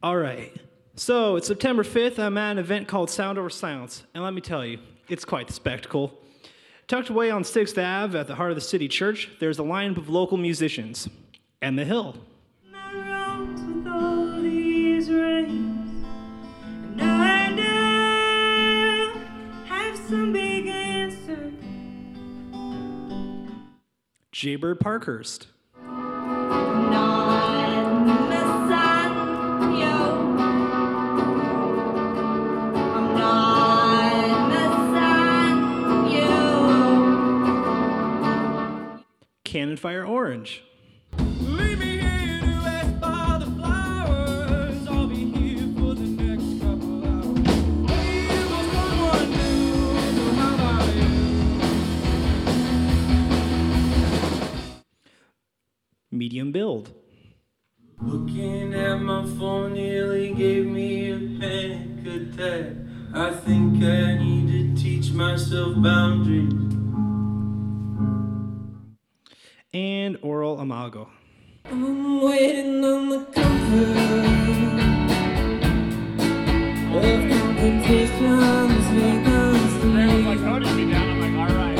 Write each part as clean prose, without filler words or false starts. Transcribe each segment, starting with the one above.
All right. So it's September 5th. I'm at an event called Sound Over Silence. And let me tell you, it's quite the spectacle. Tucked away on 6th Ave at the heart of the city church, there's a lineup of local musicians. Emma Hill. With all these rings, and I now have some big answer. Jaybird Parkhurst. Cannon Fire Orange. Leave me here to rest by the flowers. I'll be here for the next couple hours. Waiting for someone new. So how about you? Medium Build. Looking at my phone nearly gave me a panic attack. I think I need to teach myself boundaries. And Oral Amago. I'm waiting on the comfort of competitions because Everyone's like, voting me down. I'm like, all right.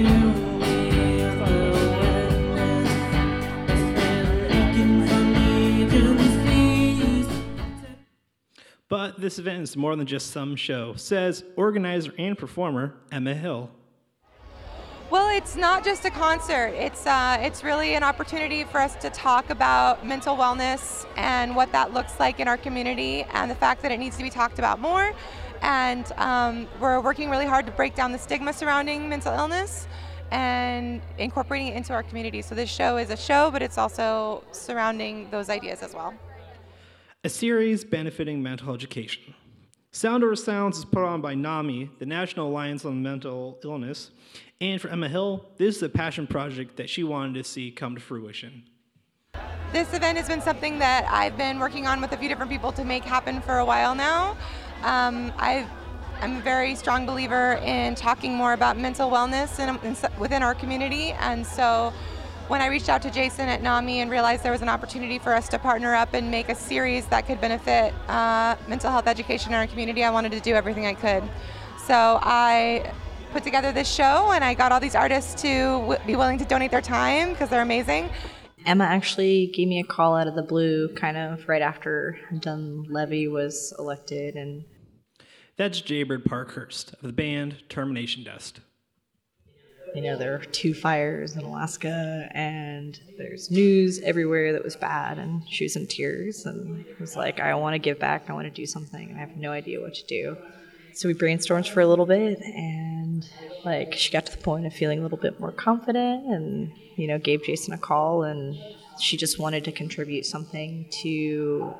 But this event is more than just some show, says organizer and performer Emma Hill. Well, it's not just a concert. It's really an opportunity for us to talk about mental wellness and what that looks like in our community and the fact that it needs to be talked about more. And we're working really hard to break down the stigma surrounding mental illness and incorporating it into our community. So this show is a show, but it's also surrounding those ideas as well. A series benefiting mental education. Sound Over Sounds is put on by NAMI, the National Alliance on Mental Illness, and for Emma Hill, this is a passion project that she wanted to see come to fruition. This event has been something that I've been working on with a few different people to make happen for a while now. I'm a very strong believer in talking more about mental wellness within our community, and so when I reached out to Jason at NAMI and realized there was an opportunity for us to partner up and make a series that could benefit mental health education in our community, I wanted to do everything I could. So I put together this show and I got all these artists to be willing to donate their time because they're amazing. Emma actually gave me a call out of the blue kind of right after Dunleavy was elected. And that's Jaybird Parkhurst of the band Termination Dust. You know, there were 2 fires in Alaska, and there's news everywhere that was bad, and she was in tears, and was like, I want to give back, I want to do something, and I have no idea what to do. So we brainstormed for a little bit, and like she got to the point of feeling a little bit more confident, and gave Jason a call, and she just wanted to contribute something to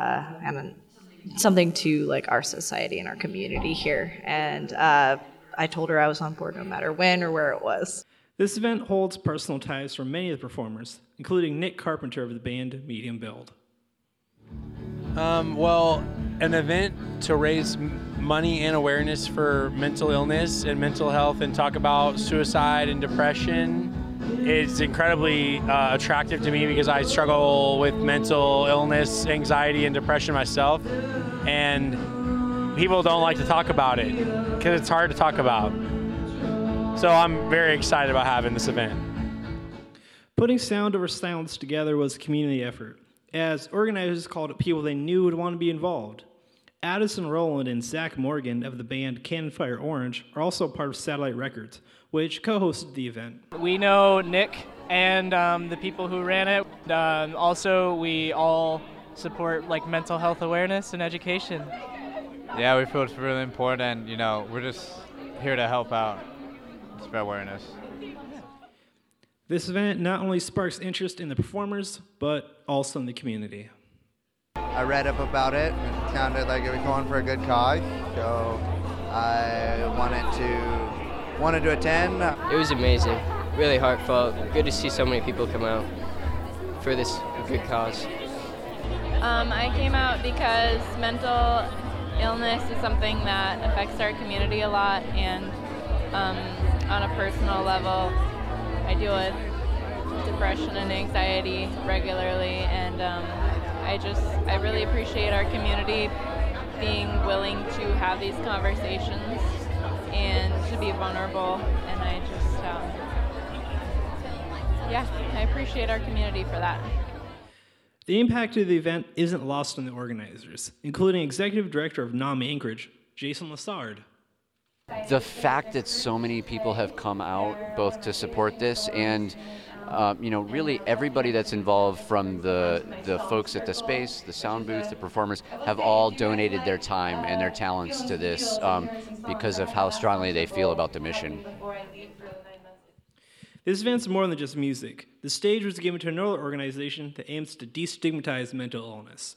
like our society and our community here, and I told her I was on board no matter when or where it was. This event holds personal ties for many of the performers, including Nick Carpenter of the band Medium Build. Well, an event to raise money and awareness for mental illness and mental health and talk about suicide and depression is incredibly attractive to me because I struggle with mental illness, anxiety, and depression myself. And people don't like to talk about it because it's hard to talk about. So I'm very excited about having this event. Putting Sound Over Silence together was a community effort, as organizers called up people they knew would want to be involved. Addison Rowland and Zach Morgan of the band Cannon Fire Orange are also part of Satellite Records, which co-hosted the event. We know Nick and the people who ran it. Also, we all support mental health awareness and education. Yeah, we feel it's really important, and we're just here to help out, spread awareness. This event not only sparks interest in the performers, but also in the community. I read up about it. It sounded like it was going for a good cause, so I wanted to attend. It was amazing, really heartfelt. Good to see so many people come out for this good cause. I came out because mental illness is something that affects our community a lot, and on a personal level, I deal with depression and anxiety regularly, and I really appreciate our community being willing to have these conversations and to be vulnerable. And I just, I appreciate our community for that. The impact of the event isn't lost on the organizers, including Executive Director of NAM Anchorage, Jason Lassard. The fact that so many people have come out both to support this and really everybody that's involved, from the folks at the space, the sound booth, the performers, have all donated their time and their talents to this because of how strongly they feel about the mission. This event's more than just music. The stage was given to another organization that aims to destigmatize mental illness.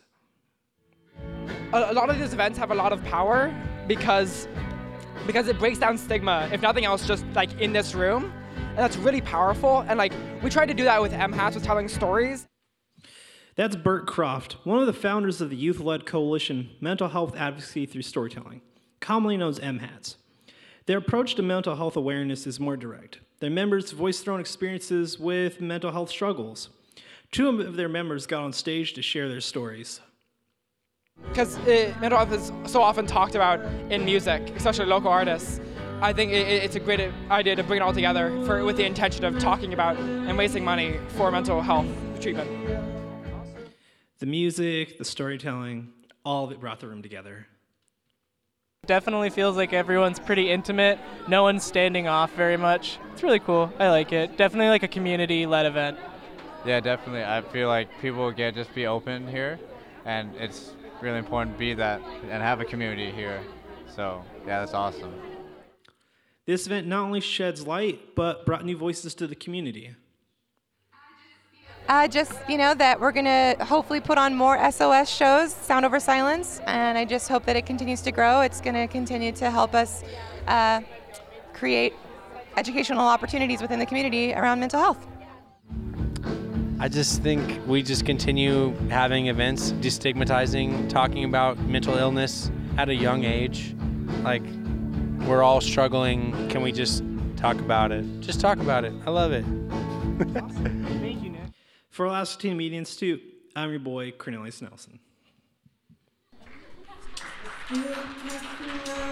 A lot of these events have a lot of power because it breaks down stigma, if nothing else, just like in this room. And that's really powerful. And like we tried to do that with MHATS, with telling stories. That's Bert Croft, one of the founders of the youth-led coalition Mental Health Advocacy Through Storytelling, commonly known as MHATS. Their approach to mental health awareness is more direct. Their members voice their own experiences with mental health struggles. 2 of their members got on stage to share their stories. Because mental health is so often talked about in music, especially local artists. I think it's a great idea to bring it all together with the intention of talking about and raising money for mental health treatment. The music, the storytelling, all of it brought the room together. Definitely feels like everyone's pretty intimate. No one's standing off very much. It's really cool. I like it. Definitely like a community-led event. Yeah, definitely. I feel like people can just be open here, and it's really important to be that and have a community here. So, yeah, that's awesome. This event not only sheds light, but brought new voices to the community. That we're going to hopefully put on more SOS shows, Sound Over Silence, and I just hope that it continues to grow. It's going to continue to help us create educational opportunities within the community around mental health. I just think we just continue having events, destigmatizing, talking about mental illness at a young age. Like, we're all struggling. Can we just talk about it? Just talk about it. I love it. Thank you, Nick. For Alaska Teen Media Institute, I'm your boy, Cornelius Nelson.